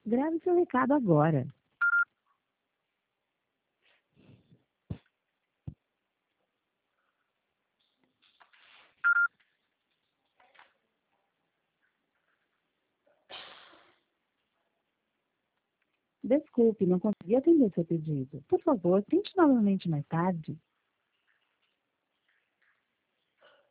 Grave seu recado agora. Desculpe, não consegui atender seu pedido. Por favor, tente novamente mais tarde.